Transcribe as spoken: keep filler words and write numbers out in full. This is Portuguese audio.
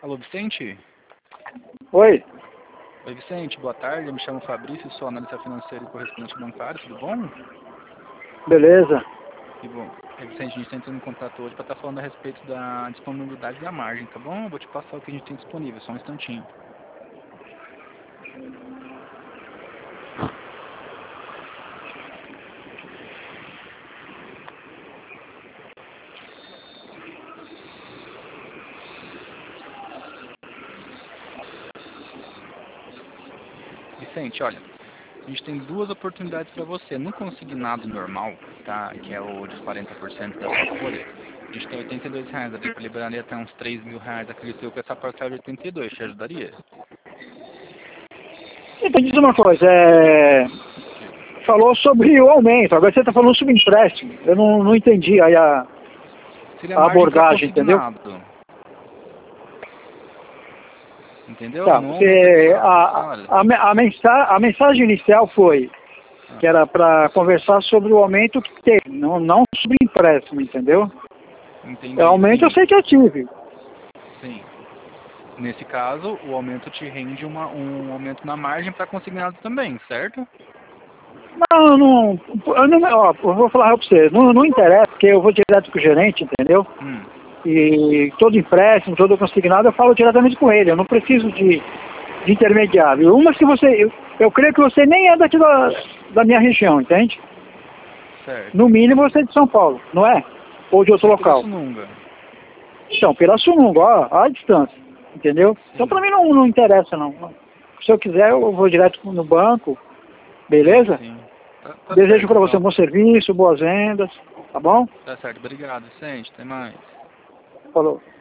Alô, Vicente? Oi, Oi, Vicente, boa tarde. Eu me chamo Fabrício, sou analista financeiro e correspondente bancário, tudo bom? beleza. Que bom. É, Vicente, a gente está entrando em contato hoje para estar falando a respeito da disponibilidade da margem, tá bom? Eu vou te passar o que a gente tem disponível, só um instantinho. Vicente, olha, a gente tem duas oportunidades para você. No consignado normal, tá? Que é o de quarenta por cento da sua folha, a gente tem oitenta e dois reais, ali para liberaria até uns três mil reais. Acredito eu que essa parcela de oitenta e dois te ajudaria? Então, diz uma coisa, é... falou sobre o aumento, agora você está falando sobre empréstimo. Eu não, não entendi aí a, Seria a margem para abordagem, entendeu? consignado. Entendeu? Tá, Não aumenta de porque fato, a, olha. a, me- a, mensa, a mensagem inicial foi Ah, que era para conversar sobre o aumento que teve, não, não sobre empréstimo, entendeu? O entendi, aumento eu sim, sei que eu tive. sim. Nesse caso, o aumento te rende uma, um aumento na margem para consignado também, certo? Não, não, eu não, ó, eu vou falar para você, não, não interessa, porque eu vou direto com o gerente, entendeu? Hum, E todo empréstimo, todo consignado, eu falo diretamente com ele, eu não preciso de, de intermediário. Uma que você, eu, eu creio que você nem é daqui da, da minha região, entende? certo. No mínimo você é de São Paulo, não é? Ou de outro Sou de local. Pirassununga. Então, Pirassununga, ó, ó a distância, entendeu? Então pra Sim, mim não, não interessa não. Se eu quiser eu vou direto no banco, sim, beleza? sim. Tá, tá Desejo certo, para você um então. bom serviço, boas vendas, tá bom? Tá certo. Obrigado, Vicente. Até mais. Falou.